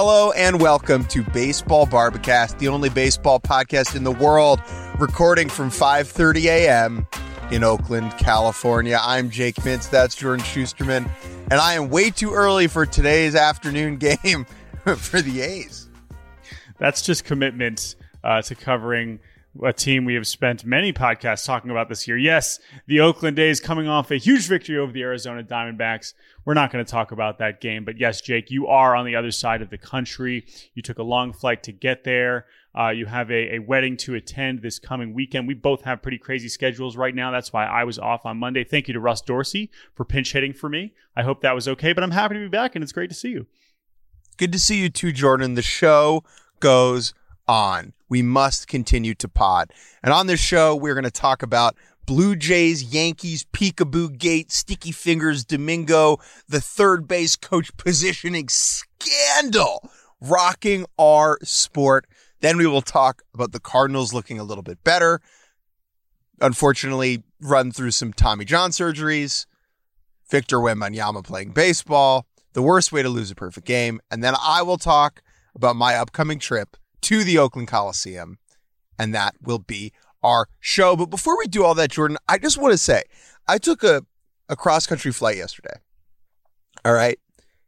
Hello and welcome to Baseball Barbacast, the only baseball podcast in the world, recording from 5:30 a.m. in Oakland, California. I'm Jake Mintz, that's Jordan Schusterman, and I am way too early for today's afternoon game for the A's. That's just commitment to covering a team we have spent many podcasts talking about this year. Yes, the Oakland A's coming off a huge victory over the Arizona Diamondbacks. We're not going to talk about that game, but yes, Jake, you are on the other side of the country. You took a long flight to get there. You have a wedding to attend this coming weekend. We both have pretty crazy schedules right now. That's why I was off on Monday. Thank you to Russ Dorsey for pinch hitting for me. I hope that was okay, but I'm happy to be back, and it's great to see you. Good to see you too, Jordan. The show goes on. We must continue to pod. And on this show, we're going to talk about Blue Jays, Yankees, Peekaboo Gate, Sticky Fingers, Domingo, the third base coach positioning scandal rocking our sport. Then we will talk about the Cardinals looking a little bit better. Unfortunately, run through some Tommy John surgeries. Victor Wembanyama playing baseball. The worst way to lose a perfect game. And then I will talk about my upcoming trip to the Oakland Coliseum, and that will be our show. But before we do all that, Jordan, I just want to say, I took a cross-country flight yesterday. All right.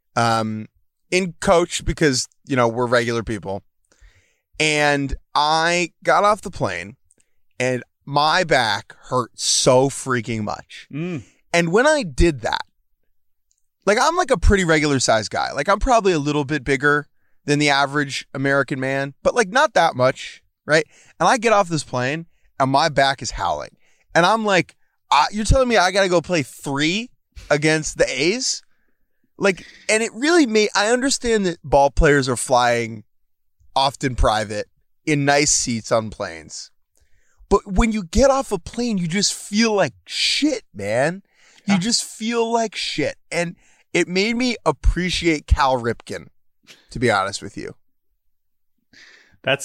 In coach, because, you know, we're regular people. And I got off the plane, and my back hurt so freaking much. And when I did that, like, I'm like a pretty regular sized guy. Like, I'm probably a little bit bigger than the average American man, but like not that much, right? And I get off this plane and my back is howling. And I'm like, you're telling me I got to go play 3 against the A's? Like, and it really made, I understand that ball players are flying often private in nice seats on planes. But when you get off a plane, you just feel like shit, man. You just feel like shit. And it made me appreciate Cal Ripken, to be honest with you. That's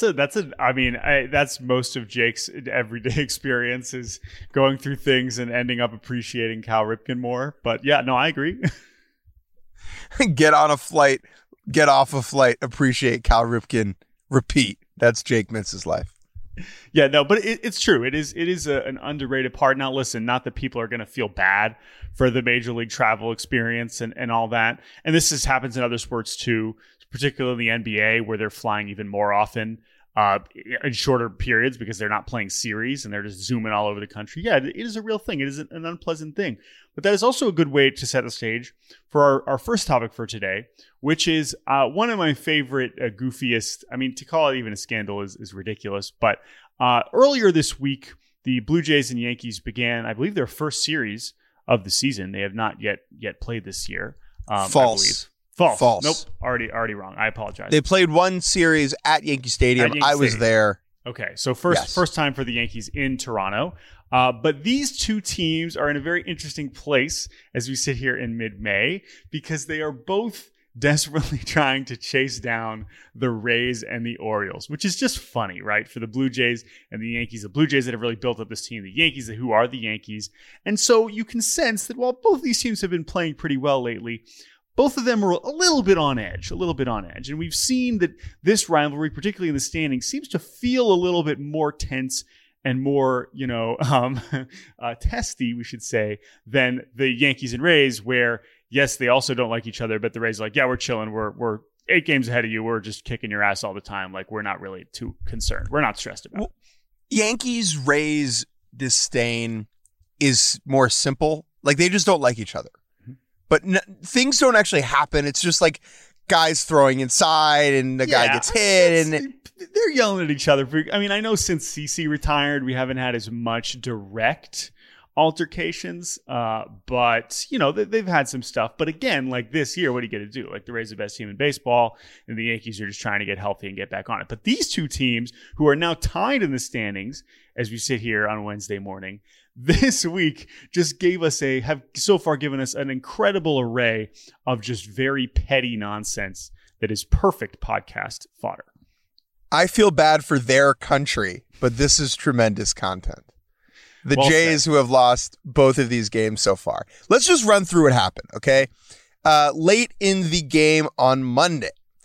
most of Jake's everyday experience is going through things and ending up appreciating Cal Ripken more. But yeah, no, I agree. Get on a flight, get off a flight, appreciate Cal Ripken, repeat. That's Jake Mintz's life. Yeah, no, but it's true. It is an underrated part. Now, listen, not that people are going to feel bad for the major league travel experience and all that. And this happens in other sports too, particularly in the NBA, where they're flying even more often in shorter periods because they're not playing series and they're just zooming all over the country. Yeah, it is a real thing. It is an unpleasant thing. But that is also a good way to set the stage for our first topic for today, which is one of my favorite goofiest, I mean, to call it even a scandal is ridiculous. But earlier this week, the Blue Jays and Yankees began, I believe, their first series of the season. They have not yet played this year. False. False. Nope. Already wrong. I apologize. They played one series at Yankee Stadium. I was there. Okay. So first time for the Yankees in Toronto. But these two teams are in a very interesting place as we sit here in mid-May because they are both desperately trying to chase down the Rays and the Orioles, which is just funny, right? For the Blue Jays and the Yankees, the Blue Jays that have really built up this team, the Yankees who are the Yankees. And so you can sense that while both these teams have been playing pretty well lately, both of them are a little bit on edge. And we've seen that this rivalry, particularly in the standings, seems to feel a little bit more tense and more, testy, we should say, than the Yankees and Rays, where, yes, they also don't like each other, but the Rays are like, yeah, we're chilling. We're 8 games ahead of you. We're just kicking your ass all the time. Like, we're not really too concerned. We're not stressed about it. Yankees-Rays disdain is more simple. Like, they just don't like each other. But things don't actually happen. It's just like guys throwing inside and the guy gets hit. And they're yelling at each other. I know since CeCe retired, we haven't had as much direct altercations. But, they've had some stuff. But again, like this year, what are you going to do? Like the Rays are the best team in baseball and the Yankees are just trying to get healthy and get back on it. But these two teams who are now tied in the standings as we sit here on Wednesday morning, this week just have so far given us an incredible array of just very petty nonsense that is perfect podcast fodder. I feel bad for their country, but this is tremendous content. The Jays who have lost both of these games so far. Let's just run through what happened, okay? Late in the game on Monday,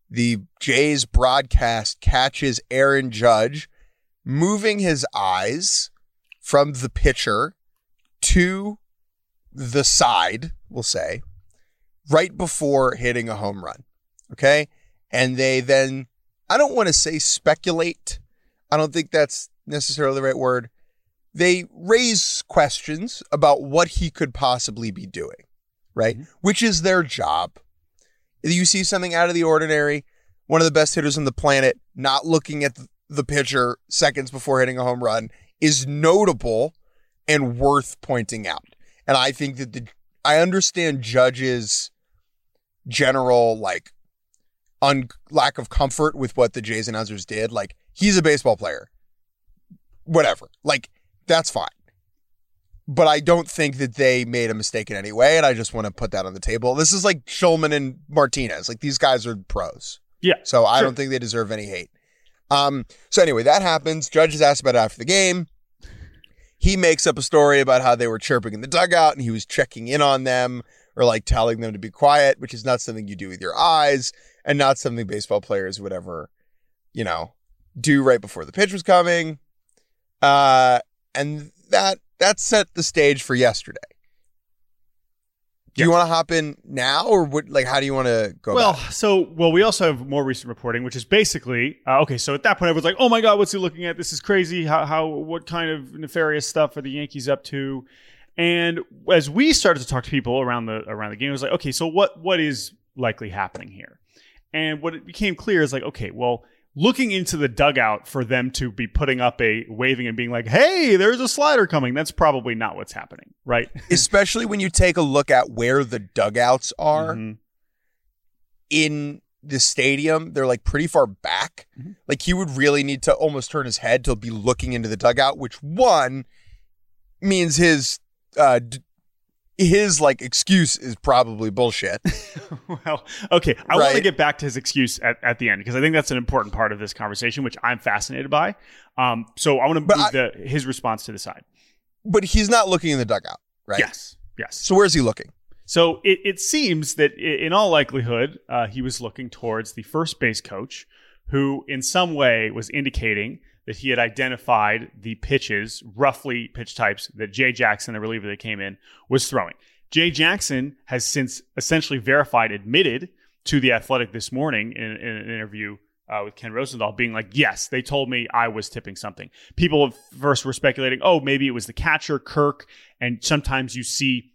the Jays broadcast catches Aaron Judge moving his eyes from the pitcher to the side, we'll say, right before hitting a home run. Okay? And they then, I don't want to say speculate. I don't think that's necessarily the right word. They raise questions about what he could possibly be doing, right? Mm-hmm. Which is their job. You see something out of the ordinary, one of the best hitters on the planet, not looking at the pitcher seconds before hitting a home run is notable and worth pointing out. And I think that I understand Judge's general lack of comfort with what the Jays announcers did. Like, he's a baseball player. Whatever. Like, that's fine. But I don't think that they made a mistake in any way, and I just want to put that on the table. This is like Shulman and Martinez. Like, these guys are pros. Yeah. So I don't think they deserve any hate. So anyway, that happens. Judge is asked about it after the game. He makes up a story about how they were chirping in the dugout, and he was checking in on them or like telling them to be quiet, which is not something you do with your eyes and not something baseball players would ever, do right before the pitch was coming. And that set the stage for yesterday. Do you want to hop in now, or how do you want to go about it? We also have more recent reporting, which is basically, so at that point, everyone's like, oh my God, what's he looking at? This is crazy. What kind of nefarious stuff are the Yankees up to? And as we started to talk to people around the game, it was like, okay, so what is likely happening here? And what it became clear is like, okay, well, looking into the dugout for them to be putting up waving and being like, hey, there's a slider coming. That's probably not what's happening, right? Especially when you take a look at where the dugouts are in the stadium. They're like pretty far back. Mm-hmm. Like, he would really need to almost turn his head to be looking into the dugout, which one means his excuse is probably bullshit. Well, okay. I want to get back to his excuse at the end, because I think that's an important part of this conversation, which I'm fascinated by. So I want to move his response to the side. But he's not looking in the dugout, right? Yes. So where's he looking? So it seems that in all likelihood, he was looking towards the first base coach, who in some way was indicating that he had identified the pitches, roughly pitch types, that Jay Jackson, the reliever that came in, was throwing. Jay Jackson has since essentially admitted to The Athletic this morning in an interview with Ken Rosenthal, being like, yes, they told me I was tipping something. People first were speculating, oh, maybe it was the catcher, Kirk, and sometimes you see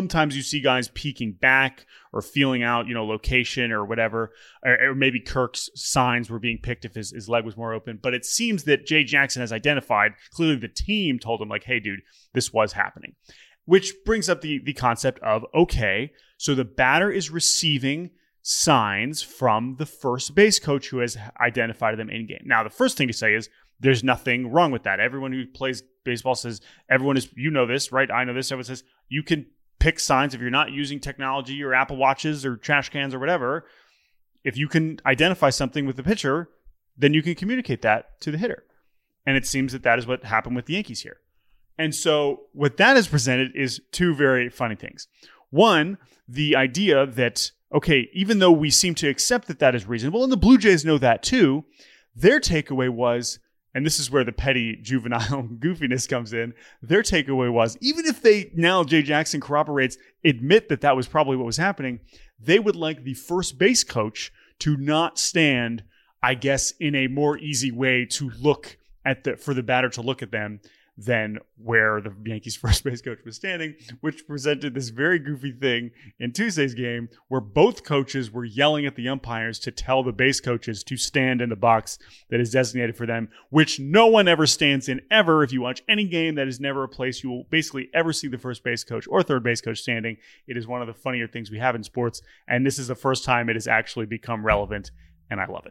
guys peeking back or feeling out, location or whatever, or maybe Kirk's signs were being picked if his leg was more open. But it seems that Jay Jackson has identified, clearly the team told him like, hey, dude, this was happening. Which brings up the concept of, okay, so the batter is receiving signs from the first base coach who has identified them in game. Now, the first thing to say is there's nothing wrong with that. Everyone who plays baseball says, everyone is, this, right? I know this. Everyone says you can pick signs if you're not using technology or Apple Watches or trash cans or whatever. If you can identify something with the pitcher, then you can communicate that to the hitter. And it seems that is what happened with the Yankees here. And so what that has presented is two very funny things. One, the idea that, okay, even though we seem to accept that is reasonable, and the Blue Jays know that too, their takeaway was, and this is where the petty juvenile goofiness comes in, their takeaway was, even if they, now Jay Jackson corroborates, admit that was probably what was happening, they would like the first base coach to not stand, I guess, in a more easy way to look at for the batter to look at them than where the Yankees first base coach was standing, which presented this very goofy thing in Tuesday's game where both coaches were yelling at the umpires to tell the base coaches to stand in the box that is designated for them, which no one ever stands in ever. If you watch any game, that is never a place you will basically ever see the first base coach or third base coach standing. It is one of the funnier things we have in sports, and this is the first time it has actually become relevant, and I love it.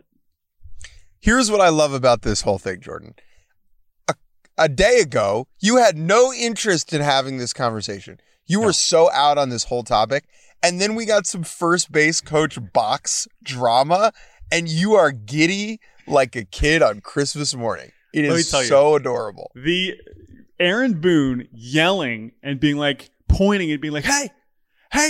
Here's what I love about this whole thing, Jordan. A day ago, you had no interest in having this conversation. You were so out on this whole topic. And then we got some first base coach box drama, and you are giddy like a kid on Christmas morning. It is so adorable. The Aaron Boone yelling and being like, pointing and being like, hey,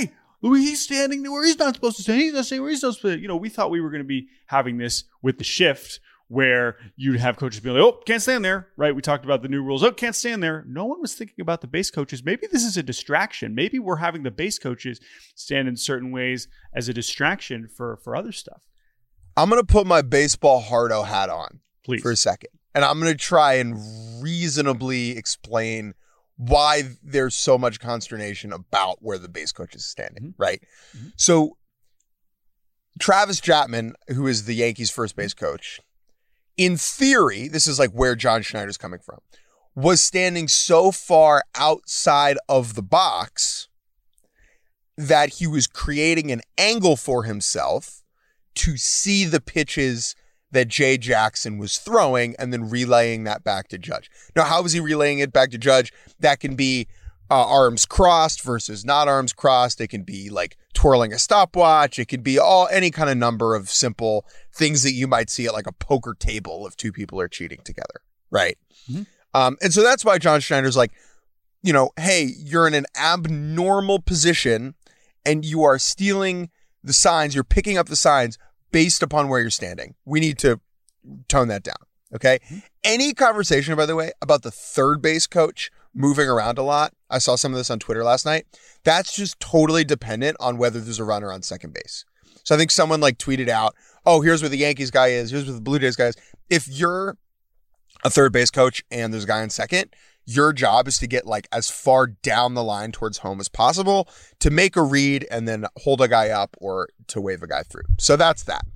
He's standing where he's not supposed to stand. He's not standing where he's not supposed to. We thought we were going to be having this with the shift where you'd have coaches be like, oh, can't stand there, right? We talked about the new rules. Oh, can't stand there. No one was thinking about the base coaches. Maybe this is a distraction. Maybe we're having the base coaches stand in certain ways as a distraction for other stuff. I'm going to put my baseball hardo hat on, please, for a second. And I'm going to try and reasonably explain why there's so much consternation about where the base coach is standing, right? Mm-hmm. So Travis Chapman, who is the Yankees' first base coach, in theory, this is like where John Schneider's coming from, was standing so far outside of the box that he was creating an angle for himself to see the pitches that Jay Jackson was throwing and then relaying that back to Judge. Now, how was he relaying it back to Judge? That can be arms crossed versus not arms crossed. It can be like twirling a stopwatch. It could be any kind of number of simple things that you might see at like a poker table if two people are cheating together, right? Mm-hmm. And so that's why John Schneider's like, hey, you're in an abnormal position and you are stealing the signs. You're picking up the signs based upon where you're standing. We need to tone that down, okay? Mm-hmm. Any conversation, by the way, about the third base coach moving around a lot, I saw some of this on Twitter last night, that's just totally dependent on whether there's a runner on second base. So I think someone like tweeted out, oh, here's where the Yankees guy is, here's where the Blue Jays guy is. If you're a third base coach and there's a guy on second, your job is to get like as far down the line towards home as possible to make a read and then hold a guy up or to wave a guy through. So that's that.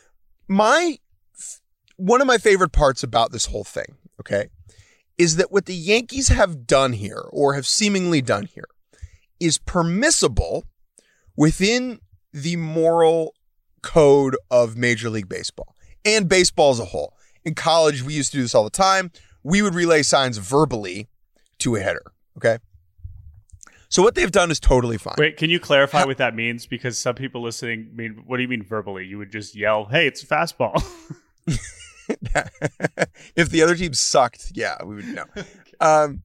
One of my favorite parts about this whole thing, okay, is that what the Yankees have done here or have seemingly done here is permissible within the moral code of Major League Baseball and baseball as a whole. In college, we used to do this all the time. We would relay signs verbally to a hitter, okay? So what they've done is totally fine. Wait, can you clarify what that means? Because some people listening mean, what do you mean verbally? You would just yell, hey, it's a fastball. If the other team sucked, yeah, we would know. Okay.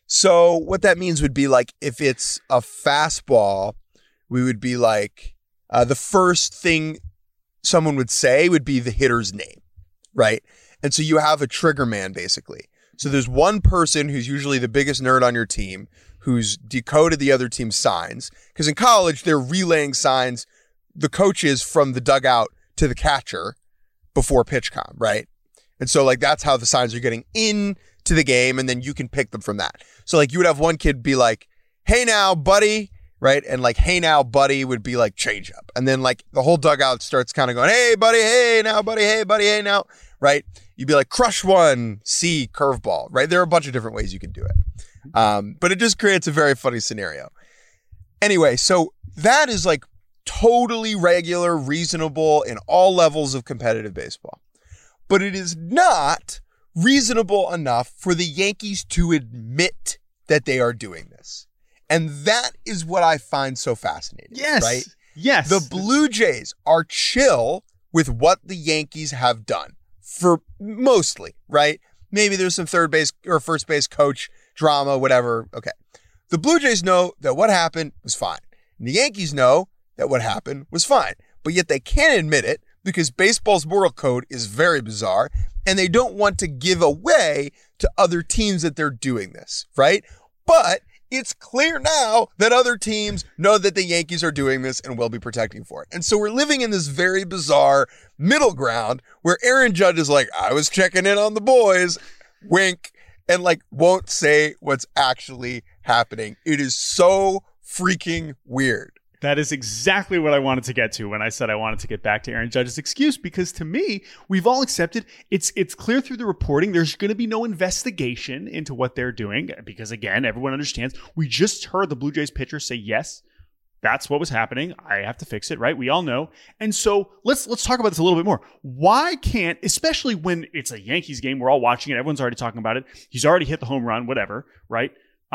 So what that means would be like, if it's a fastball, we would be like, the first thing someone would say would be the hitter's name, right? And so you have a trigger man, basically. So there's one person who's usually the biggest nerd on your team who's decoded the other team's signs. Because in college, they're relaying signs, the coaches from the dugout to the catcher before PitchCom, right? And so like that's how the signs are getting into the game, and then you can pick them from that. So like you would have one kid be like, hey now, buddy, right? And like, hey now, buddy would be like change up. And then like the whole dugout starts kind of going, hey buddy, hey now, buddy, hey buddy, hey now, right? You'd be like, crush one, C, curveball, right? There are a bunch of different ways you can do it. But it just creates a very funny scenario. Anyway, so that is like totally regular, reasonable in all levels of competitive baseball. But it is not reasonable enough for the Yankees to admit that they are doing this. And that is what I find so fascinating. Yes. Right? Yes. The Blue Jays are chill with what the Yankees have done. For mostly, right? Maybe there's some third base or first base coach drama, whatever. Okay. The Blue Jays know that what happened was fine. And the Yankees know that what happened was fine. But yet they can't admit it because baseball's moral code is very bizarre and they don't want to give away to other teams that they're doing this, right? But it's clear now that other teams know that the Yankees are doing this and will be protecting for it. And so we're living in this very bizarre middle ground where Aaron Judge is like, I was checking in on the boys, wink, and like won't say what's actually happening. It is so freaking weird. That is exactly what I wanted to get to when I said I wanted to get back to Aaron Judge's excuse, because to me, we've all accepted it's clear through the reporting. There's going to be no investigation into what they're doing because, again, everyone understands. We just heard the Blue Jays pitcher say, yes, that's what was happening. I have to fix it, right? We all know. And so let's talk about this a little bit more. Why can't, especially when it's a Yankees game, we're all watching it, everyone's already talking about it. He's already hit the home run, whatever, right?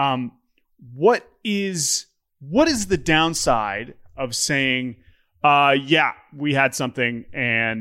What is the downside of saying, yeah, we had something and,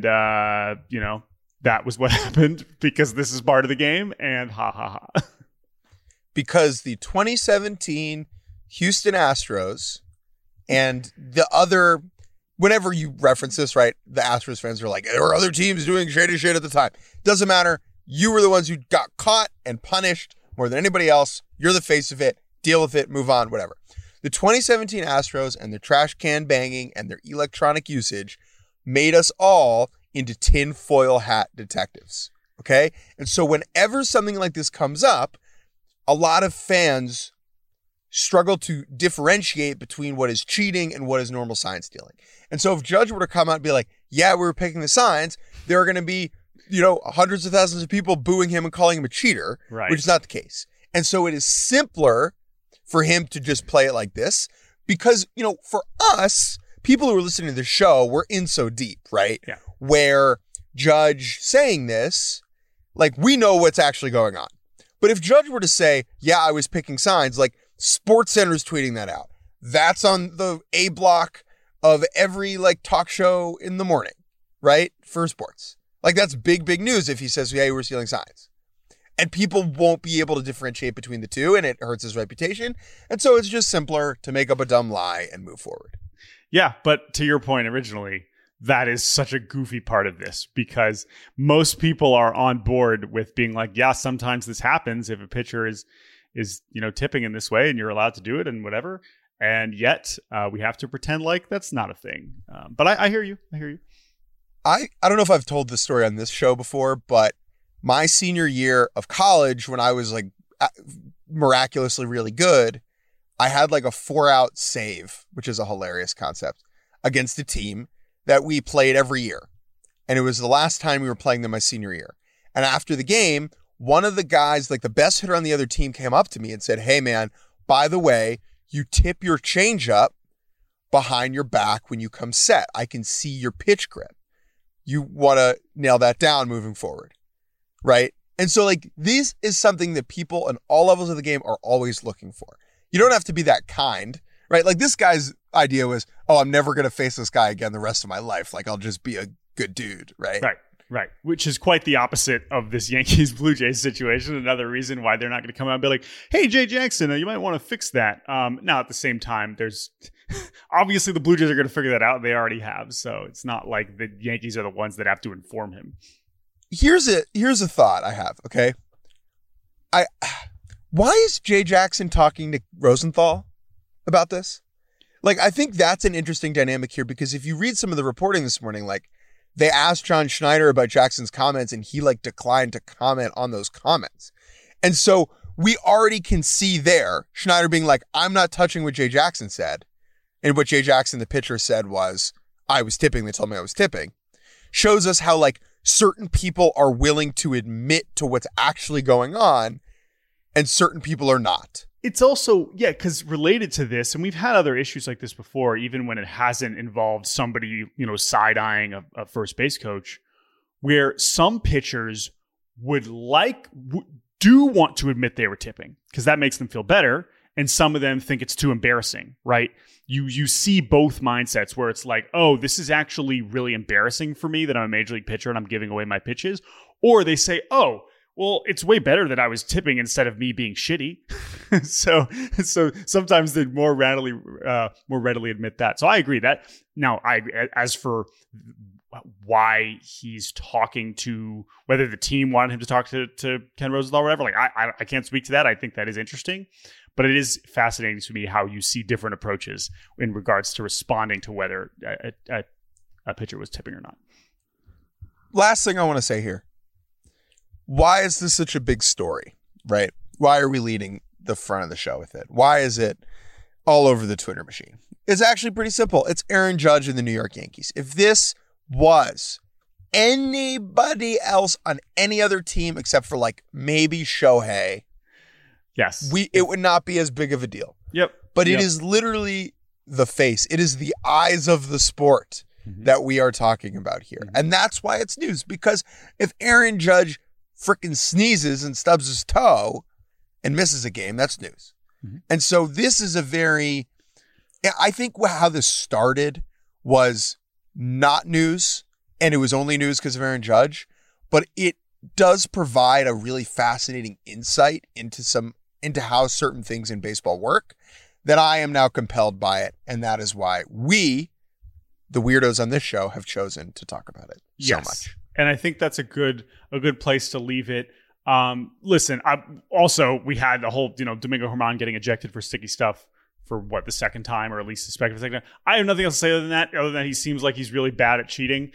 that was what happened because this is part of the game and ha ha ha. Because the 2017 Houston Astros And whenever you reference this, right, the Astros fans are like, there were other teams doing shady shit at the time. Doesn't matter. You were the ones who got caught and punished more than anybody else. You're the face of it. Deal with it. Move on. Whatever. The 2017 Astros and their trash can banging and their electronic usage made us all into tinfoil hat detectives. Okay? And so whenever something like this comes up, a lot of fans struggle to differentiate between what is cheating and what is normal sign stealing. And so if Judge were to come out and be like, yeah, we were picking the signs, there are going to be, hundreds of thousands of people booing him and calling him a cheater, right, which is not the case. And so it is simpler for him to just play it like this because, for us, people who are listening to the show, we're in so deep, right? Yeah. Where Judge saying this, like, we know what's actually going on. But if Judge were to say, yeah, I was picking signs, like, SportsCenter's tweeting that out. That's on the A block of every talk show in the morning, right? For sports. That's big, big news if he says, yeah, you were stealing signs. And people won't be able to differentiate between the two, and it hurts his reputation. And so it's just simpler to make up a dumb lie and move forward. Yeah, but to your point originally, that is such a goofy part of this because most people are on board with being like, yeah, sometimes this happens if a pitcher is tipping in this way and you're allowed to do it and whatever. And yet we have to pretend like that's not a thing. But I hear you. I don't know if I've told this story on this show before, but my senior year of college, when I was miraculously really good, I had a 4-out save, which is a hilarious concept, against a team that we played every year. And it was the last time we were playing them my senior year. And after the game, one of the guys, the best hitter on the other team, came up to me and said, hey, man, by the way, you tip your changeup behind your back when you come set. I can see your pitch grip. You want to nail that down moving forward, right? And so, this is something that people on all levels of the game are always looking for. You don't have to be that kind, right? This guy's idea was, oh, I'm never going to face this guy again the rest of my life. I'll just be a good dude, right? Right. Which is quite the opposite of this Yankees Blue Jays situation. Another reason why they're not going to come out and be like, hey, Jay Jackson, you might want to fix that. Now, at the same time, there's obviously the Blue Jays are going to figure that out. They already have. So it's not like the Yankees are the ones that have to inform him. Here's a thought I have. Okay. Why is Jay Jackson talking to Rosenthal about this? I think that's an interesting dynamic here because if you read some of the reporting this morning, they asked John Schneider about Jackson's comments and he declined to comment on those comments. And so we already can see there Schneider being like, I'm not touching what Jay Jackson said. And what Jay Jackson, the pitcher, said was, I was tipping. They told me I was tipping. Shows us how certain people are willing to admit to what's actually going on and certain people are not. It's also, because related to this, and we've had other issues like this before, even when it hasn't involved somebody, side-eyeing a first base coach, where some pitchers do want to admit they were tipping because that makes them feel better. And some of them think it's too embarrassing, right? You see both mindsets where it's like, oh, this is actually really embarrassing for me that I'm a major league pitcher and I'm giving away my pitches. Or they say, oh, well, it's way better that I was tipping instead of me being shitty. so sometimes they more readily admit that. So I agree that. Now, as for why he's talking to, whether the team wanted him to talk to Ken Rosenthal or whatever, I can't speak to that. I think that is interesting. But it is fascinating to me how you see different approaches in regards to responding to whether a pitcher was tipping or not. Last thing I want to say here. Why is this such a big story, right? Why are we leading the front of the show with it? Why is it all over the Twitter machine? It's actually pretty simple. It's Aaron Judge and the New York Yankees. If this was anybody else on any other team except for maybe Shohei, yes, it would not be as big of a deal. Yep. But it is literally the face. It is the eyes of the sport that we are talking about here. And that's why it's news. Because if Aaron Judge freaking sneezes and stubs his toe and misses a game, that's news. And so this is I think how this started was not news, and it was only news because of Aaron Judge, but it does provide a really fascinating insight into how certain things in baseball work that I am now compelled by it. And that is why we, the weirdos on this show, have chosen to talk about it so much. And I think that's a good place to leave it. Listen, we had the whole, Domingo Germán getting ejected for sticky stuff for the second time, or at least suspected for the second time. I have nothing else to say other than he seems like he's really bad at cheating.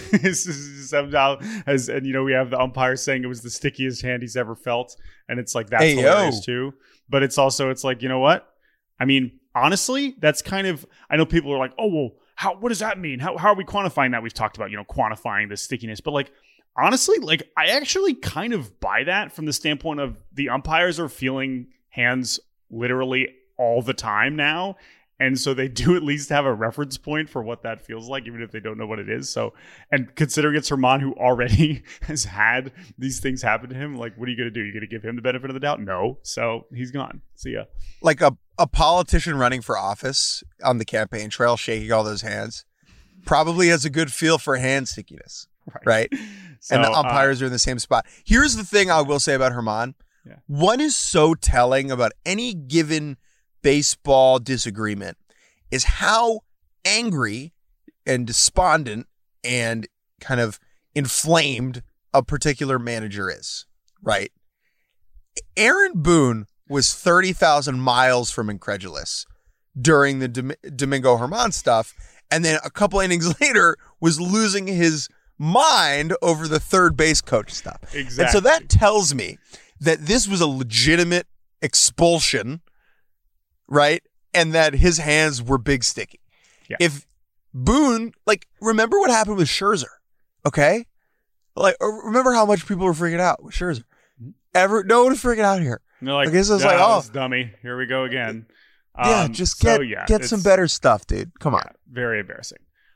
Somehow, we have the umpire saying it was the stickiest hand he's ever felt, and it's like that's hilarious too. But it's like, you know what? I mean, honestly, that's kind of. I know people are like, oh well, what does that mean? How are we quantifying that? We've talked about quantifying the stickiness, but like. Honestly, like I actually kind of buy that from the standpoint of the umpires are feeling hands literally all the time now. And so they do at least have a reference point for what that feels like, even if they don't know what it is. So, and considering it's Germán who already has had these things happen to him, like, what are you going to do? You're going to give him the benefit of the doubt? No. So he's gone. See ya. Like a politician running for office on the campaign trail, shaking all those hands, probably has a good feel for hand stickiness. Right. So, and the umpires are in the same spot. Here's the thing I will say about Germán. Yeah. What is so telling about any given baseball disagreement is how angry and despondent and kind of inflamed a particular manager is, right? Aaron Boone was 30,000 miles from incredulous during the Domingo Germán stuff, and then a couple innings later was losing his mind over the third base coach stuff. Exactly. And so that tells me that this was a legitimate expulsion, right? And that his hands were big sticky. Yeah. If Boone, remember what happened with Scherzer, okay? Remember how much people were freaking out with Scherzer. No one was freaking out here. And they're like, this is dummy. Here we go again. Just get some better stuff, dude. Come on. Very embarrassing.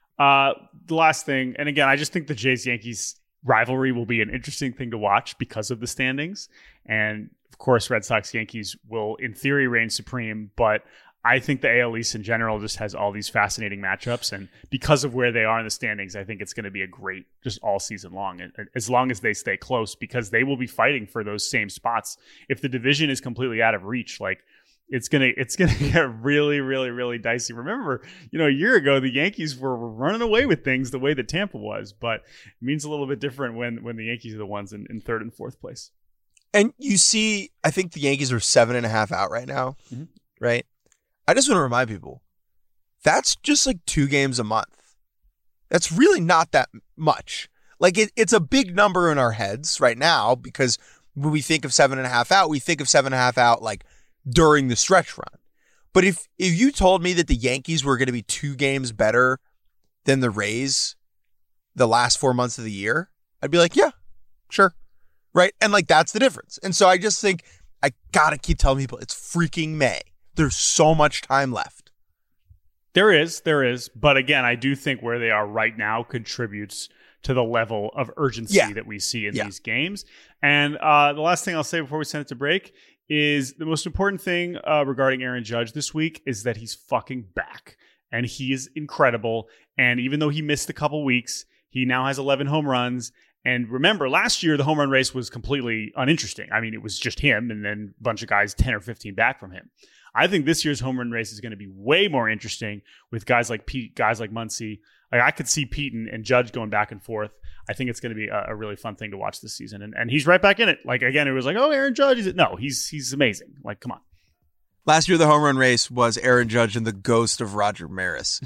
The last thing, and again, I just think the Jays-Yankees rivalry will be an interesting thing to watch because of the standings. And of course, Red Sox-Yankees will, in theory, reign supreme. But I think the AL East in general just has all these fascinating matchups. And because of where they are in the standings, I think it's going to be a great, just all season long, as long as they stay close, because they will be fighting for those same spots. If the division is completely out of reach, it's gonna get really, really, really dicey. Remember, a year ago the Yankees were running away with things the way that Tampa was, but it means a little bit different when the Yankees are the ones in third and fourth place. And you see, I think the Yankees are 7.5 out right now, right? I just want to remind people, that's just 2 games a month. That's really not that much. It's a big number in our heads right now because when we think of 7.5 out, we think of 7.5 out during the stretch run. But if you told me that the Yankees were going to be 2 games better than the Rays the last 4 months of the year, I'd be like, yeah, sure. Right? And that's the difference. And so I just think I got to keep telling people it's freaking May. There's so much time left. There is. But again, I do think where they are right now contributes to the level of urgency that we see in these games. And the last thing I'll say before we send it to break is the most important thing regarding Aaron Judge this week is that he's fucking back. And he is incredible. And even though he missed a couple weeks, he now has 11 home runs. And remember, last year, the home run race was completely uninteresting. I mean, it was just him and then a bunch of guys 10 or 15 back from him. I think this year's home run race is going to be way more interesting with guys like Pete, guys like Muncy. I could see Pete and Judge going back and forth. I think it's going to be a really fun thing to watch this season. And he's right back in it. Again, it was oh, Aaron Judge. No, he's amazing. Come on. Last year, the home run race was Aaron Judge and the ghost of Roger Maris.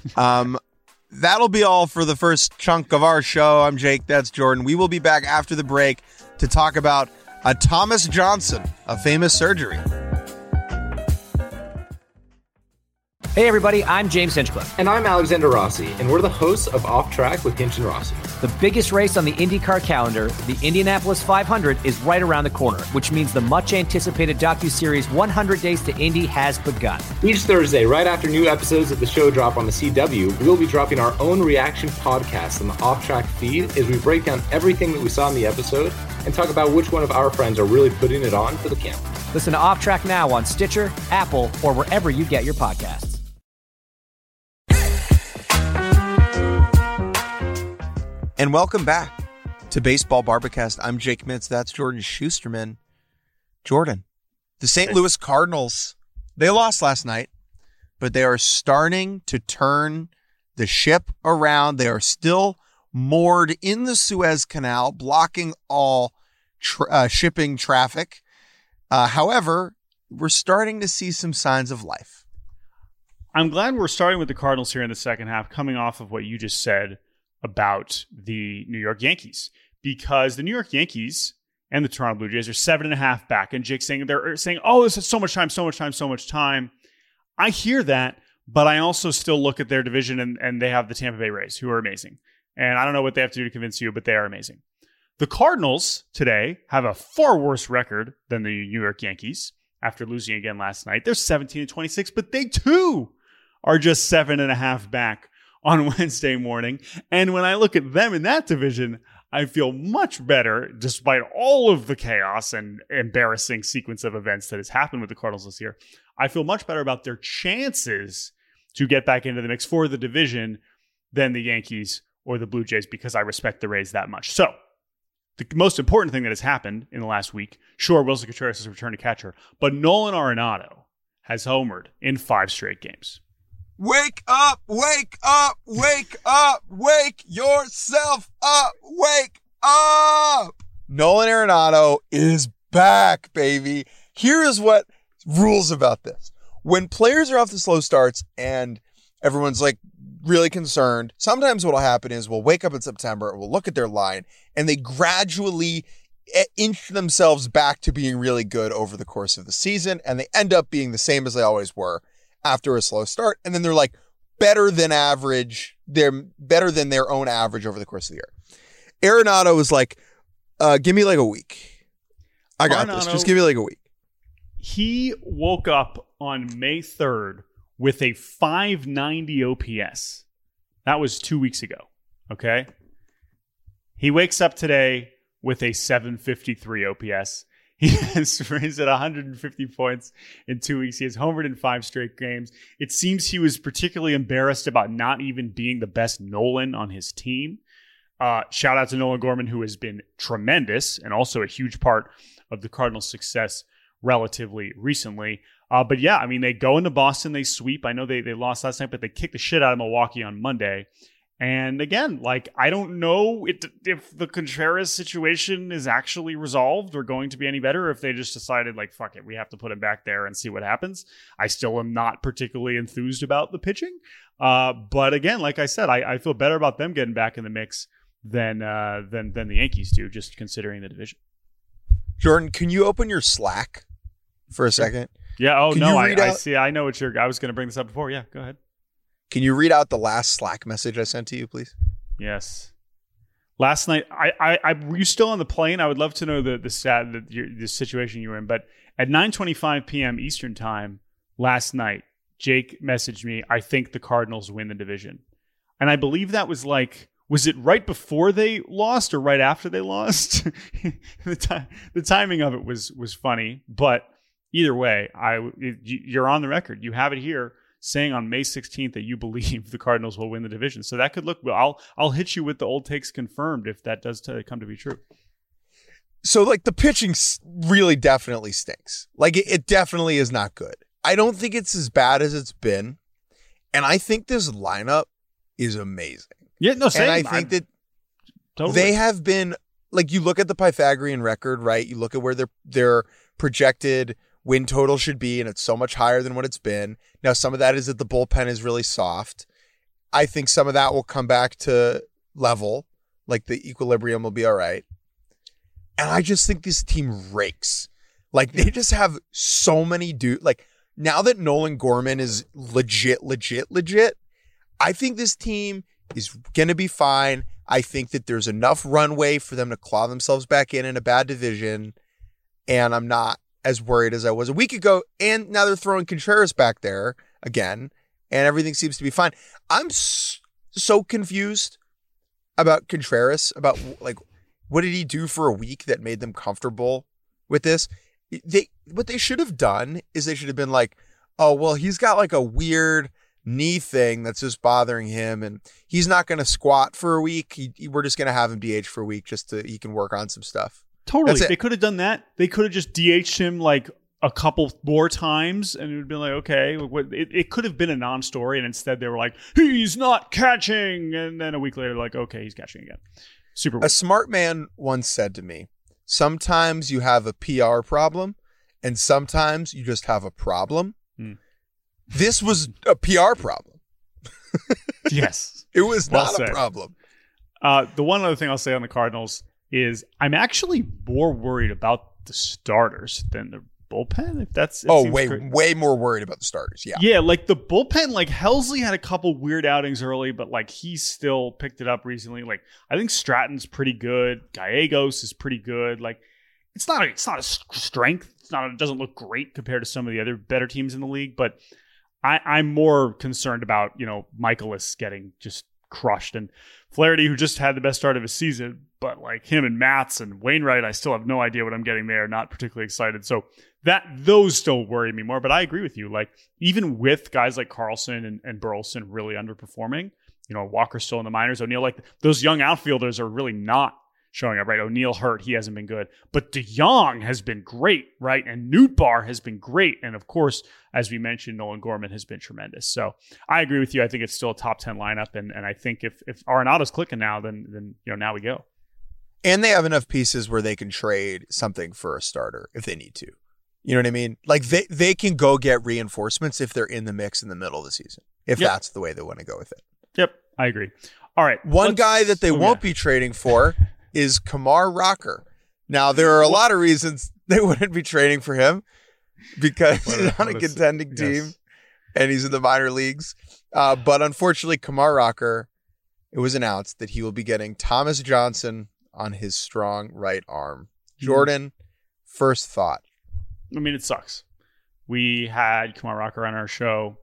That'll be all for the first chunk of our show. I'm Jake. That's Jordan. We will be back after the break to talk about a Thomas Johnson, a famous surgery. Hey everybody, I'm James Hinchcliffe. And I'm Alexander Rossi, and we're the hosts of Off Track with Hinch and Rossi. The biggest race on the IndyCar calendar, the Indianapolis 500, is right around the corner, which means the much-anticipated docuseries 100 Days to Indy has begun. Each Thursday, right after new episodes of the show drop on the CW, we'll be dropping our own reaction podcast on the Off Track feed as we break down everything that we saw in the episode and talk about which one of our friends are really putting it on for the camera. Listen to Off Track now on Stitcher, Apple, or wherever you get your podcasts. And welcome back to Baseball Barbacast. I'm Jake Mintz. That's Jordan Schusterman. Jordan, the St. Louis Cardinals They lost last night, but they are starting to turn the ship around. They are still moored in the Suez Canal, blocking all shipping traffic. However, we're starting to see some signs of life. I'm glad we're starting with the Cardinals here in the second half, coming off of what you just said about the New York Yankees, because the New York Yankees and the Toronto Blue Jays are 7.5 back. And Jake they're saying, oh, this is so much time. I hear that, but I also still look at their division and they have the Tampa Bay Rays, who are amazing. And I don't know what they have to do to convince you, but they are amazing. The Cardinals today have a far worse record than the New York Yankees after losing again last night. They're 17-26, but they too are just 7.5 back on Wednesday morning. And when I look at them in that division, I feel much better, despite all of the chaos and embarrassing sequence of events that has happened with the Cardinals this year. I feel much better about their chances to get back into the mix for the division than the Yankees or the Blue Jays, because I respect the Rays that much. So, the most important thing that has happened in the last week, sure, Wilson Contreras has returned to catcher, but Nolan Arenado has homered in 5 straight games. Wake up, wake up, wake up, wake yourself up, wake up. Nolan Arenado is back, baby. Here is what rules about this. When players are off the slow starts and everyone's like really concerned, sometimes what will happen is we'll wake up in September, we'll look at their line, and they gradually inch themselves back to being really good over the course of the season, and they end up being the same as they always were after a slow start, and then they're like better than average. They're better than their own average over the course of the year. Arenado was like, give me like a week. I got this. Just give me like a week. He woke up on May 3rd with a 590 OPS. That was 2 weeks ago. Okay. He wakes up today with a 753 OPS. He has raised at 150 points in 2 weeks. He has homered in 5 straight games. It seems he was particularly embarrassed about not even being the best Nolan on his team. Shout out to Nolan Gorman, who has been tremendous and also a huge part of the Cardinals' success relatively recently. But yeah, I mean, they go into Boston, they sweep. I know they lost last night, but they kicked the shit out of Milwaukee on Monday. And again, like, I don't know if the Contreras situation is actually resolved or going to be any better, if they just decided, like, fuck it, we have to put him back there and see what happens. I still am not particularly enthused about the pitching. But again, like I said, I feel better about them getting back in the mix than the Yankees do, just considering the division. Jordan, can you open your Slack for a second? Yeah. Oh, can no, I see. I know what I was going to bring this up before. Yeah, go ahead. Can you read out the last Slack message I sent to you, please? Yes. Last night, were you still on the plane? I would love to know the situation you were in. But at 9:25 p.m. Eastern time last night, Jake messaged me, I think the Cardinals win the division. And I believe that was like, was it right before they lost or right after they lost? The timing of it was funny. But either way, you're on the record. You have it here, saying on May 16th that you believe the Cardinals will win the division. So that could look well. I'll hit you with the old takes confirmed if that does come to be true. So, like, the pitching really definitely stinks. Like, it definitely is not good. I don't think it's as bad as it's been. And I think this lineup is amazing. Yeah, no, same. And I think that totally. They have been, like, you look at the Pythagorean record, right? You look at where their projected win total should be, and it's so much higher than what it's been. Now, some of that is that the bullpen is really soft. I think some of that will come back to level, like the equilibrium will be all right. And I just think this team rakes. Like, they just have so many like, now that Nolan Gorman is legit, I think this team is going to be fine. I think that there's enough runway for them to claw themselves back in a bad division, and I'm not as worried as I was a week ago. And now they're throwing Contreras back there again, and everything seems to be fine. I'm so confused about Contreras, about, like, what did he do for a week that made them comfortable with this? What they should have done is they should have been like, oh, well, he's got like a weird knee thing that's just bothering him, and he's not going to squat for a week. We're just going to have him DH for a week just so he can work on some stuff. Totally. They could have done that. They could have just DH'd him like a couple more times, and it would be like, okay, it could have been a non-story, and instead they were like, he's not catching, and then a week later, like, okay, he's catching again. Super weird. A smart man once said to me, sometimes you have a PR problem, and sometimes you just have a problem. This was a PR problem. Yes. It was Well not said. a problem. The one other thing I'll say on the Cardinals is I'm actually more worried about the starters than the bullpen. Way more worried about the starters. Yeah. Yeah, like the bullpen, like Helsley had a couple weird outings early, but like he still picked it up recently. Like I think Stratton's pretty good. Gallegos is pretty good. Like it's not a strength. It doesn't look great compared to some of the other better teams in the league, but I'm more concerned about, Michaelis getting just crushed, and Flaherty, who just had the best start of his season, but like him and Matz and Wainwright, I still have no idea what I'm getting there. Not particularly excited. So those still worry me more, but I agree with you. Like even with guys like Carlson and Burleson really underperforming, Walker's still in the minors. O'Neill, like those young outfielders are really not showing up, right? O'Neill hurt. He hasn't been good. But DeYoung has been great, right? And Nootbaar has been great. And of course, as we mentioned, Nolan Gorman has been tremendous. So I agree with you. I think it's still a top 10 lineup. And I think if Arenado's clicking now, then now we go. And they have enough pieces where they can trade something for a starter if they need to. You know what I mean? Like they can go get reinforcements if they're in the mix in the middle of the season, if that's the way they want to go with it. Yep, I agree. All right. One guy that they won't be trading for is Kumar Rocker. Now, there are a lot of reasons they wouldn't be trading for him because he's on a contending team and he's in the minor leagues. But unfortunately, Kumar Rocker, it was announced that he will be getting Thomas Johnson on his strong right arm. Jordan, first thought. I mean, it sucks. We had Kumar Rocker on our show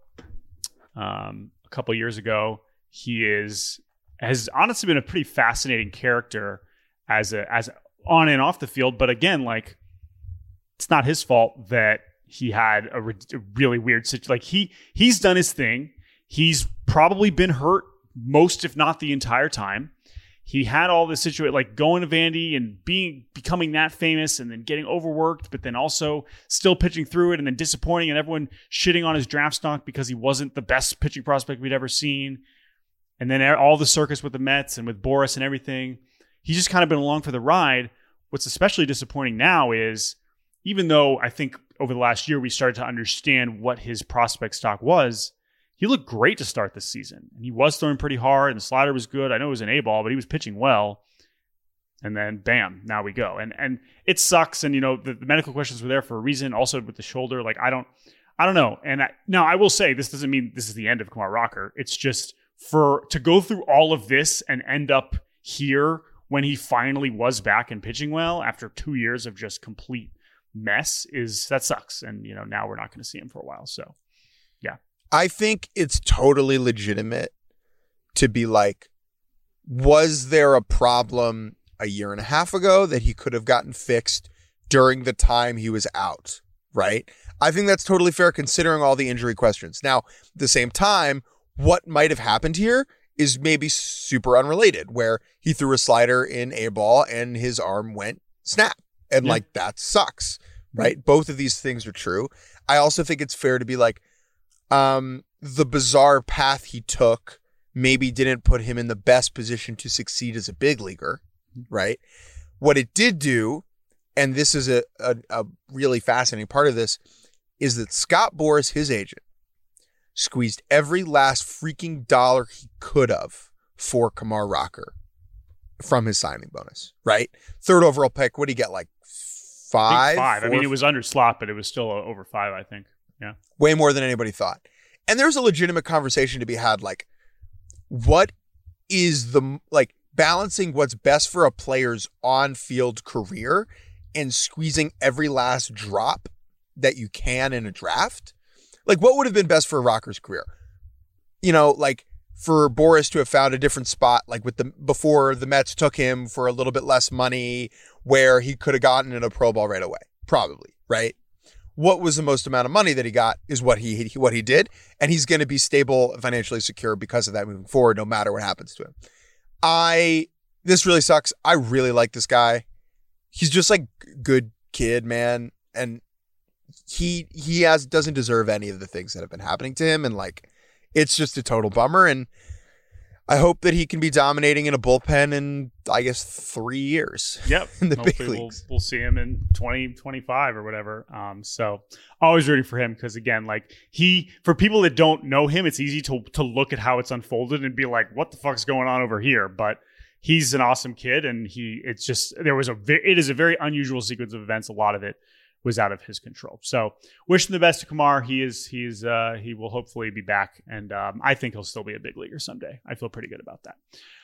a couple years ago. He has honestly been a pretty fascinating character as on and off the field. But again, like it's not his fault that he had a really weird situation. Like he's done his thing. He's probably been hurt most, if not the entire time. He had all this situation, like going to Vandy and becoming that famous and then getting overworked, but then also still pitching through it and then disappointing and everyone shitting on his draft stock because he wasn't the best pitching prospect we'd ever seen. And then all the circus with the Mets and with Boris and everything. He's just kind of been along for the ride. What's especially disappointing now is, even though I think over the last year we started to understand what his prospect stock was, he looked great to start this season. And he was throwing pretty hard, and the slider was good. I know it was an A-ball, but he was pitching well. And then, bam, now we go. And it sucks. And, the medical questions were there for a reason. Also with the shoulder, like I don't know. And now I will say, this doesn't mean this is the end of Kumar Rocker. It's just to go through all of this and end up here when he finally was back and pitching well after 2 years of just complete mess that sucks. And, now we're not going to see him for a while. So, yeah. I think it's totally legitimate to be like, was there a problem a year and a half ago that he could have gotten fixed during the time he was out, right? I think that's totally fair considering all the injury questions. Now, at the same time, what might have happened here is maybe super unrelated, where he threw a slider in a ball and his arm went snap. And like, that sucks, right? Both of these things are true. I also think it's fair to be like, the bizarre path he took maybe didn't put him in the best position to succeed as a big leaguer, right? What it did do, and this is a really fascinating part of this, is that Scott Boras, his agent, squeezed every last freaking dollar he could have for Kumar Rocker from his signing bonus, right? Third overall pick. What did he get? Like five? I mean, it was under slot, but it was still over 5, I think. Yeah. Way more than anybody thought. And there's a legitimate conversation to be had. Like, what is balancing what's best for a player's on-field career and squeezing every last drop that you can in a draft? Like, what would have been best for Rocker's career? Like for Boras to have found a different spot, like before the Mets took him for a little bit less money, where he could have gotten in a Pro Bowl right away. Probably, right? What was the most amount of money that he got is what he did. And he's going to be stable and financially secure because of that moving forward, no matter what happens to him. This really sucks. I really like this guy. He's just like good kid, man. And he doesn't deserve any of the things that have been happening to him, and like it's just a total bummer. And I hope that he can be dominating in a bullpen in, I guess, 3 years. Yep. In the big Hopefully leagues. We'll see him in 2025 or whatever. So always rooting for him because, again, like for people that don't know him, it's easy to look at how it's unfolded and be like, what the fuck's going on over here? But he's an awesome kid, and it is a very unusual sequence of events. A lot of it was out of his control. So wishing the best to Kumar. He will hopefully be back, and I think he'll still be a big leaguer someday. I feel pretty good about that.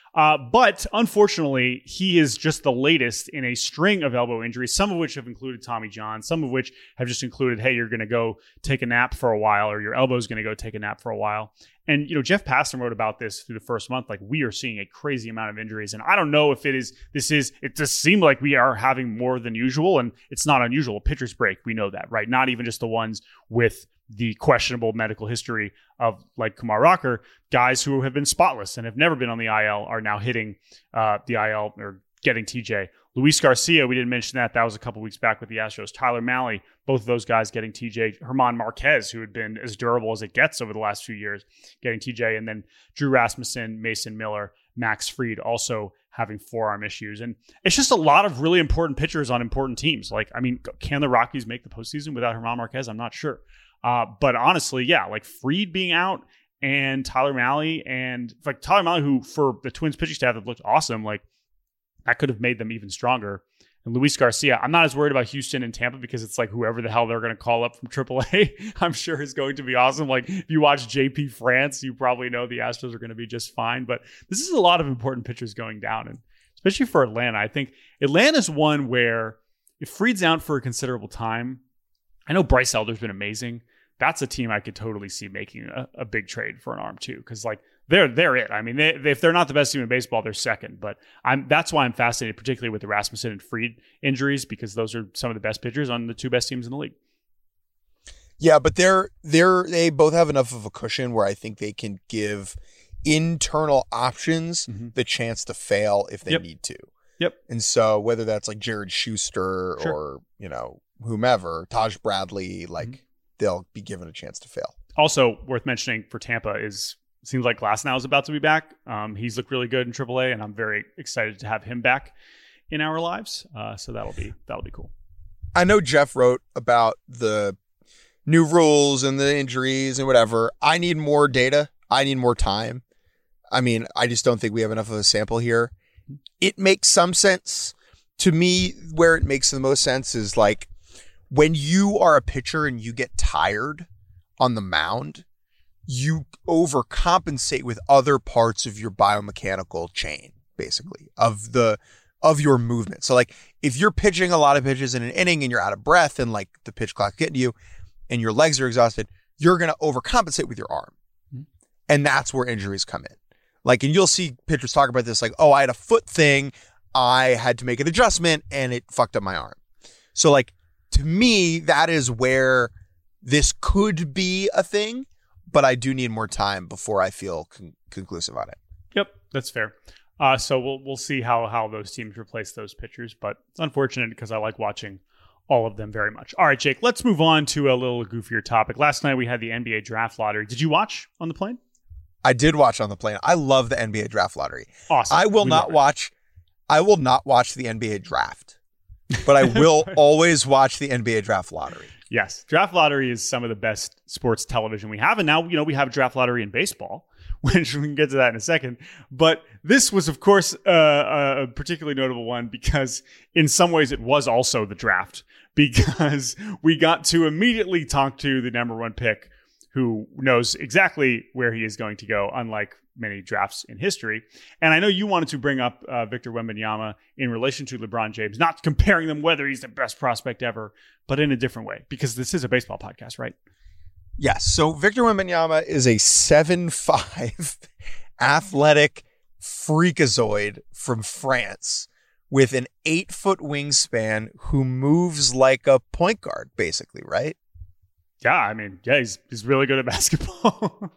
But unfortunately, he is just the latest in a string of elbow injuries, some of which have included Tommy John, some of which have just included, hey, you're going to go take a nap for a while, or your elbow's going to go take a nap for a while. And, Jeff Passan wrote about this through the first month. Like, we are seeing a crazy amount of injuries. And I don't know if it just seemed like we are having more than usual. And it's not unusual. Pitchers break. We know that, right? Not even just the ones with the questionable medical history of like Kumar Rocker. Guys who have been spotless and have never been on the IL are now hitting the IL or getting TJ. Luis Garcia, we didn't mention that. That was a couple weeks back with the Astros. Tyler Mahle, both of those guys getting TJ. German Marquez, who had been as durable as it gets over the last few years, getting TJ. And then Drew Rasmussen, Mason Miller, Max Fried also having forearm issues. And it's just a lot of really important pitchers on important teams. Like, I mean, can the Rockies make the postseason without German Marquez? I'm not sure. But honestly, yeah, like Fried being out and Tyler Mahle, and like Tyler Mahle, who for the Twins pitching staff that looked awesome, like that could have made them even stronger. And Luis Garcia, I'm not as worried about Houston and Tampa because it's like whoever the hell they're going to call up from AAA, I'm sure is going to be awesome. Like if you watch JP France, you probably know the Astros are going to be just fine. But this is a lot of important pitchers going down, and especially for Atlanta. I think Atlanta's one where if Fried's out for a considerable time, I know Bryce Elder's been amazing. That's a team I could totally see making a big trade for an arm too, because like they're it. I mean, if they're not the best team in baseball, they're second. But that's why I'm fascinated, particularly with the Rasmussen and Fried injuries, because those are some of the best pitchers on the two best teams in the league. Yeah, but they both have enough of a cushion where I think they can give internal options the chance to fail if they need to. Yep. And so whether that's like Jared Schuster or whomever, Taj Bradley, like. They'll be given a chance to fail. Also worth mentioning for Tampa seems like Glasnow is about to be back. He's looked really good in AAA, and I'm very excited to have him back in our lives. So that'll be cool. I know Jeff wrote about the new rules and the injuries and whatever. I need more data. I need more time. I mean, I just don't think we have enough of a sample here. It makes some sense to me. Where it makes the most sense is like, when you are a pitcher and you get tired on the mound, you overcompensate with other parts of your biomechanical chain, basically, of your movement. So like if you're pitching a lot of pitches in an inning and you're out of breath and like the pitch clock's getting to you and your legs are exhausted, you're going to overcompensate with your arm. And that's where injuries come in. Like, and you'll see pitchers talk about this, like, oh, I had a foot thing. I had to make an adjustment and it fucked up my arm. So like, to me, that is where this could be a thing, but I do need more time before I feel conclusive on it. Yep, that's fair. So we'll see how those teams replace those pitchers, but it's unfortunate because I like watching all of them very much. All right, Jake, let's move on to a little goofier topic. Last night we had the NBA draft lottery. Did you watch on the plane? I did watch on the plane. I love the NBA draft lottery. Awesome. I will not watch the NBA draft. But I will always watch the NBA draft lottery. Yes. Draft lottery is some of the best sports television we have. And now, we have draft lottery in baseball, which we can get to that in a second. But this was, of course, a particularly notable one because in some ways it was also the draft, because we got to immediately talk to the number one pick who knows exactly where he is going to go, unlike many drafts in history. And I know you wanted to bring up Victor Wembanyama in relation to LeBron James, not comparing them whether he's the best prospect ever, but in a different way, because this is a baseball podcast, right? Yes. So Victor Wembanyama is a 7'5" athletic freakazoid from France with an 8-foot wingspan who moves like a point guard, basically, right? Yeah, I mean, yeah, he's really good at basketball.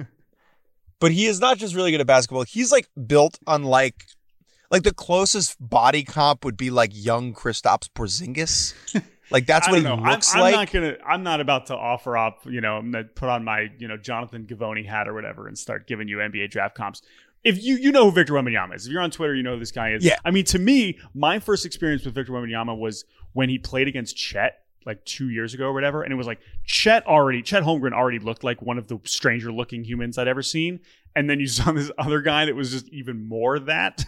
But he is not just really good at basketball. He's like built unlike, like the closest body comp would be like young Kristaps Porzingis. Like that's what he looks like. I'm not about to offer up, I'm gonna put on my, Jonathan Givony hat or whatever and start giving you NBA draft comps. If you know who Victor Wembanyama is, if you're on Twitter, you know who this guy is. Yeah. I mean, to me, my first experience with Victor Wembanyama was when he played against Chet like 2 years ago or whatever. And it was like Chet Holmgren already looked like one of the stranger looking humans I'd ever seen. And then you saw this other guy that was just even more that.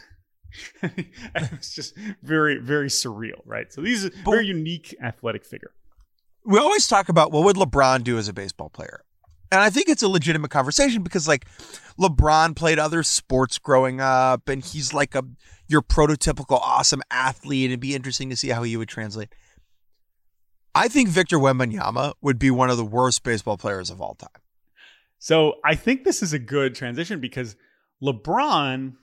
It was just very, very surreal, right? So these are very unique athletic figure. We always talk about what would LeBron do as a baseball player. And I think it's a legitimate conversation because like LeBron played other sports growing up and he's like your prototypical awesome athlete. It'd be interesting to see how he would translate. I think Victor Wembanyama would be one of the worst baseball players of all time. So I think this is a good transition because LeBron,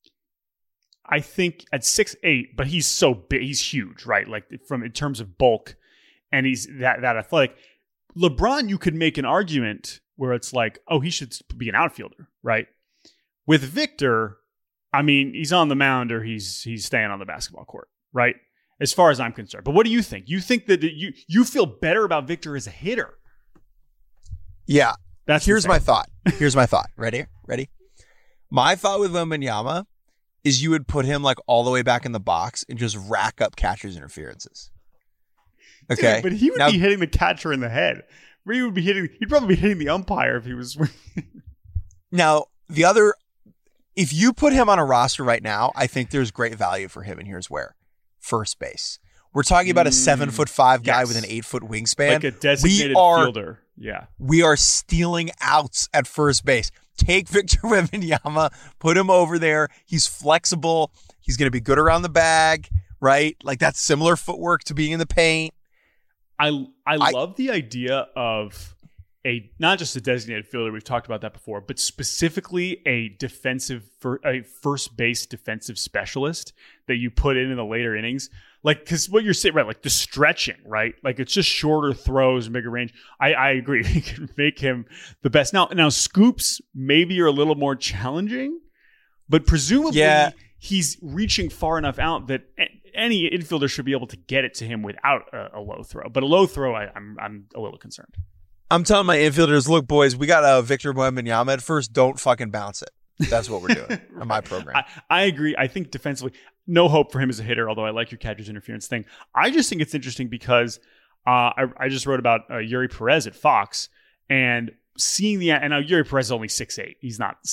I think at 6'8", but he's so big, he's huge, right? Like in terms of bulk, and he's that athletic. LeBron, you could make an argument where it's like, oh, he should be an outfielder, right? With Victor, I mean, he's on the mound or he's staying on the basketball court, right? As far as I'm concerned. But what do you think? You think that you feel better about Victor as a hitter? Yeah. Here's my thought. Ready? My thought with Wembanyama is you would put him like all the way back in the box and just rack up catcher's interferences. Okay. Dude, but he would be hitting the catcher in the head. He'd probably be hitting the umpire if he was swinging. Now, if you put him on a roster right now, I think there's great value for him, and here's where. First base. We're talking about a 7'5" guy with an 8-foot wingspan. Like a designated fielder. Yeah. We are stealing outs at first base. Take Victor Wembanyama, put him over there. He's flexible. He's going to be good around the bag, right? Like that's similar footwork to being in the paint. I love the idea of not just a designated fielder, we've talked about that before, but specifically a first base defensive specialist that you put in the later innings. Like, because what you're saying, right? Like the stretching, right? Like it's just shorter throws, bigger range. I agree. You can make him the best. Now scoops maybe are a little more challenging, but presumably he's reaching far enough out that any infielder should be able to get it to him without a low throw. But a low throw, I'm a little concerned. I'm telling my infielders, look, boys, we got Victor Wembanyama at first. Don't fucking bounce it. That's what we're doing on my program. I agree. I think defensively, no hope for him as a hitter, although I like your catcher's interference thing. I just think it's interesting because I just wrote about Yuri Perez at Fox and seeing and now Yuri Perez is only 6'8". He's not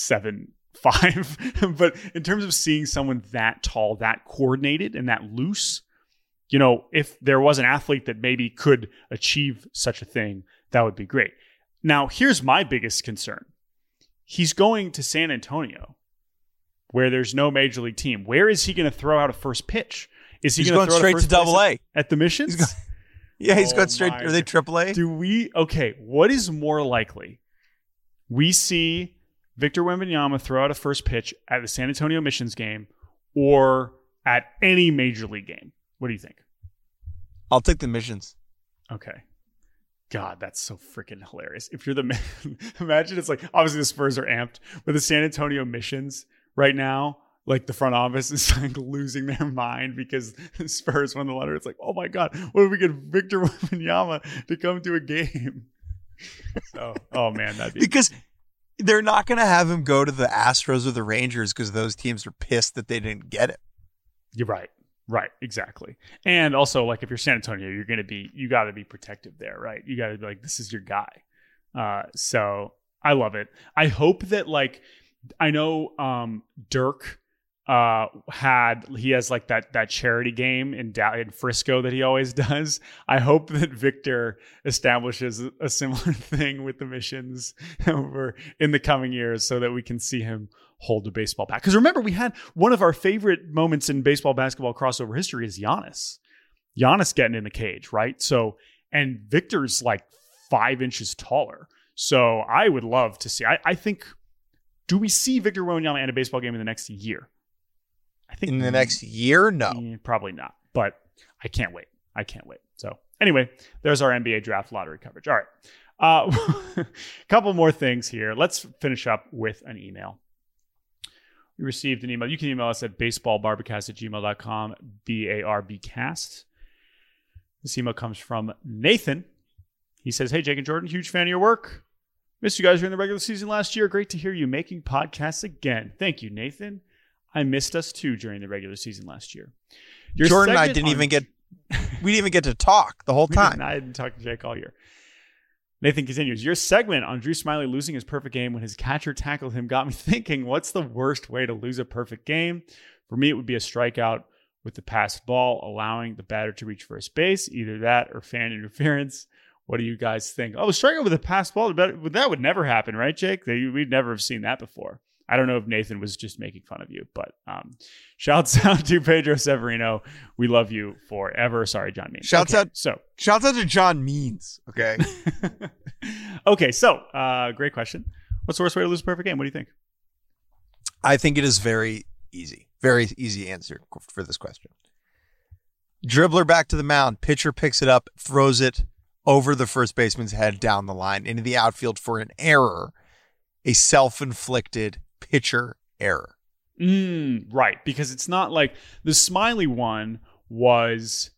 7'5". But in terms of seeing someone that tall, that coordinated, and that loose, if there was an athlete that maybe could achieve such a thing, that would be great. Now, here's my biggest concern. He's going to San Antonio, where there's no major league team. Where is he going to throw out a first pitch? Is he going to throw straight to Double-A at the Missions? He's going straight. Are they Triple-A? Okay, what is more likely? We see Victor Wembanyama throw out a first pitch at the San Antonio Missions game or at any major league game. What do you think? I'll take the Missions. Okay. God, that's so freaking hilarious. If you're imagine it's like, obviously the Spurs are amped, but the San Antonio Missions right now, like the front office is like losing their mind because the Spurs won the lottery. It's like, oh my God, what if we get Victor Wembanyama to come to a game? So, oh man, that'd be because they're not going to have him go to the Astros or the Rangers because those teams are pissed that they didn't get it. You're right. Right, exactly. And also, like, if you're San Antonio, you got to be protective there, right? You got to be like, this is your guy. So I love it. I hope that, like, I know Dirk has like that charity game in Frisco that he always does. I hope that Victor establishes a similar thing with the Missions over in the coming years so that we can see him hold a baseball bat. Because remember, we had one of our favorite moments in baseball basketball crossover history is Giannis getting in the cage, right? So, and Victor's like 5 inches taller. So I would love to see, I think, do we see Victor Wembanyama in a baseball game in the next year? I think in the next year, no, probably not. But I can't wait. So anyway, there's our NBA draft lottery coverage. All right, a couple more things here. Let's finish up with an email. We received an email. You can email us at baseballbarbacast@gmail.com, BARBcast. This email comes from Nathan. He says, "Hey, Jake and Jordan, huge fan of your work. Missed you guys during the regular season last year. Great to hear you making podcasts again." Thank you, Nathan. I missed us too during the regular season last year. Jordan and I didn't even get to talk the whole time. I didn't talk to Jake all year. Nathan continues, "Your segment on Drew Smyly losing his perfect game when his catcher tackled him got me thinking, what's the worst way to lose a perfect game? For me, it would be a strikeout with the passed ball, allowing the batter to reach first base, either that or fan interference. What do you guys think?" Oh, strikeout with a passed ball, that would never happen, right, Jake? We'd never have seen that before. I don't know if Nathan was just making fun of you, but shouts out to Pedro Severino. We love you forever. Sorry, John Means. Shouts out to John Means. Okay. Okay. So great question. What's the worst way to lose a perfect game? What do you think? I think it is very easy answer for this question. Dribbler back to the mound. Pitcher picks it up, throws it over the first baseman's head down the line into the outfield for an error, a self-inflicted pitcher error. Right, because it's not like the Smyly one was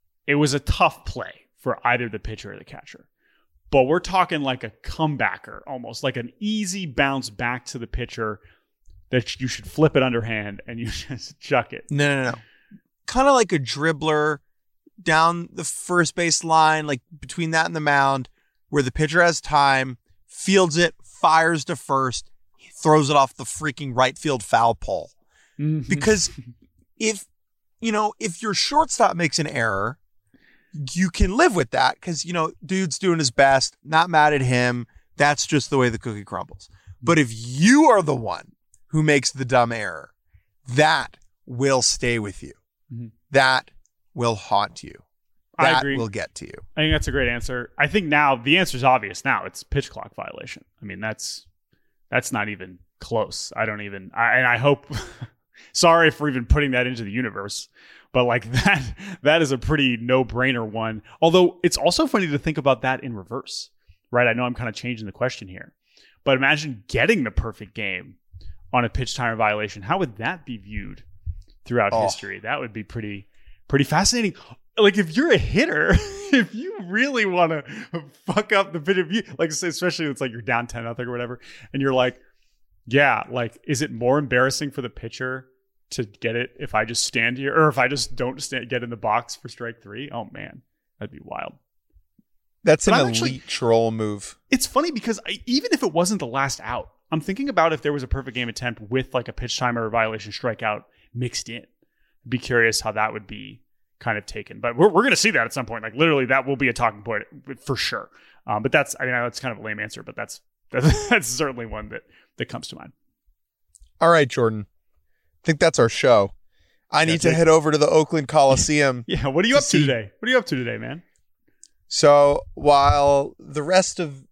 a tough play for either the pitcher or the catcher. But we're talking like a comebacker, almost like an easy bounce back to the pitcher that you should flip it underhand and you just chuck it. No. Kind of like a dribbler down the first base line, like between that and the mound, where the pitcher has time, fields it, fires to first, throws it off the freaking right field foul pole. Mm-hmm. Because if your shortstop makes an error, you can live with that because, dude's doing his best, not mad at him. That's just the way the cookie crumbles. But if you are the one who makes the dumb error, that will stay with you. Mm-hmm. That will haunt you. That I agree. Will get to you. I think that's a great answer. I think now the answer is obvious. Now it's pitch clock violation. I mean, that's not even close. I hope, sorry for even putting that into the universe, but like that is a pretty no-brainer one. Although it's also funny to think about that in reverse, right? I know I'm kind of changing the question here, but imagine getting the perfect game on a pitch timer violation. How would that be viewed throughout history? That would be pretty fascinating. Like if you're a hitter, if you really want to fuck up the pitch, like especially if it's like you're down 10-0 or whatever, and you're like, yeah, like is it more embarrassing for the pitcher to get it if I just stand here or if I just don't get in the box for strike 3? Oh man, that'd be wild. That's an elite troll move. It's funny because even if it wasn't the last out, I'm thinking about if there was a perfect game attempt with like a pitch timer violation strikeout mixed in. I'd be curious how that would be kind of taken, but we're going to see that at some point. Like literally, that will be a talking point for sure. But that's kind of a lame answer, but that's certainly one that comes to mind. All right, Jordan. I think that's our show. I need to head over to the Oakland Coliseum. Yeah, what are you up to today? What are you up to today, man? So while the rest of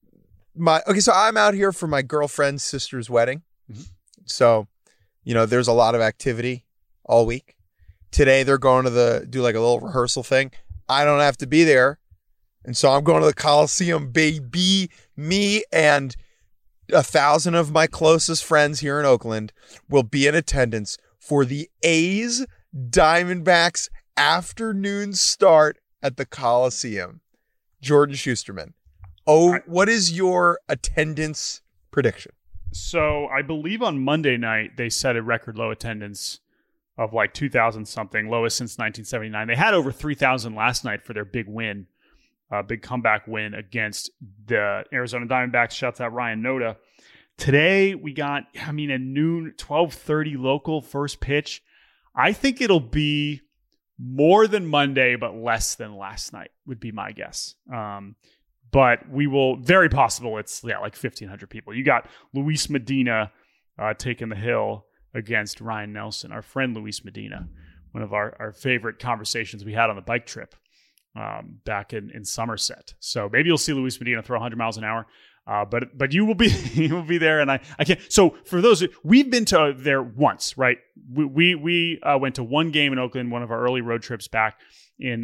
so I'm out here for my girlfriend's sister's wedding. Mm-hmm. So, there's a lot of activity all week. Today they're going to do like a little rehearsal thing. I don't have to be there. And so I'm going to the Coliseum, baby. Me and 1,000 of my closest friends here in Oakland will be in attendance for the A's Diamondbacks afternoon start at the Coliseum. Jordan Schusterman. What is your attendance prediction? So I believe on Monday night they set a record low attendance of like 2,000 something, lowest since 1979. They had over 3,000 last night for their big win, big comeback win against the Arizona Diamondbacks. Shouts out Ryan Noda. Today we got, a noon, 12:30 local first pitch. I think it'll be more than Monday, but less than last night would be my guess. But we will, very possible it's like 1,500 people. You got Luis Medina taking the hill against Ryan Nelson, our friend Luis Medina, one of our favorite conversations we had on the bike trip back in Somerset. So maybe you'll see Luis Medina throw 100 miles an hour. But you will be there, and I can't. So for those, we've been to there once, right? We went to one game in Oakland, one of our early road trips back in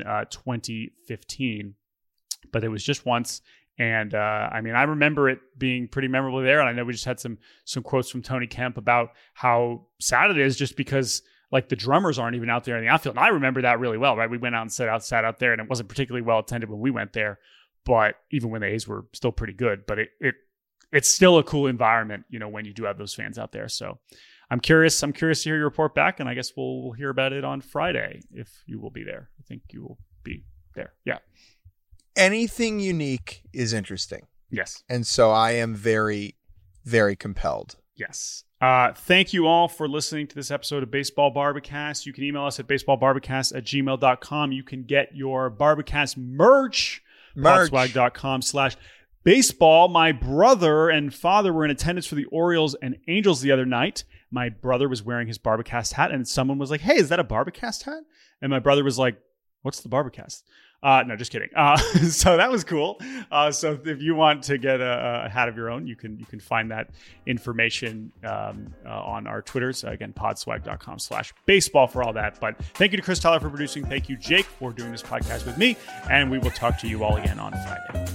2015, but it was just once. And I remember it being pretty memorable there. And I know we just had some quotes from Tony Kemp about how sad it is just because Like the drummers aren't even out there in the outfield. And I remember that really well, right? We went out and sat out there, and it wasn't particularly well attended when we went there. But even when the A's were still pretty good, but it's still a cool environment, when you do have those fans out there. So I'm curious to hear your report back, and I guess we'll hear about it on Friday if you will be there. I think you will be there. Yeah. Anything unique is interesting. Yes. And so I am very, very compelled. Yes. Thank you all for listening to this episode of Baseball Barbacast. You can email us at baseballbarbacast@gmail.com. You can get your Barbacast merch. Podswag.com/baseball. My brother and father were in attendance for the Orioles and Angels the other night. My brother was wearing his Barbacast hat, and someone was like, "Hey, is that a Barbacast hat?" And my brother was like, "What's the Barbacast?" No, just kidding. So that was cool. So if you want to get a hat of your own, you can find that information on our Twitters. Again, podswag.com/baseball for all that. But thank you to Chris Tyler for producing. Thank you, Jake, for doing this podcast with me. And we will talk to you all again on Friday.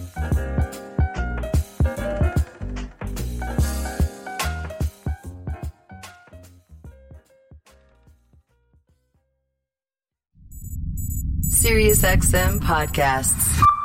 SiriusXM podcasts.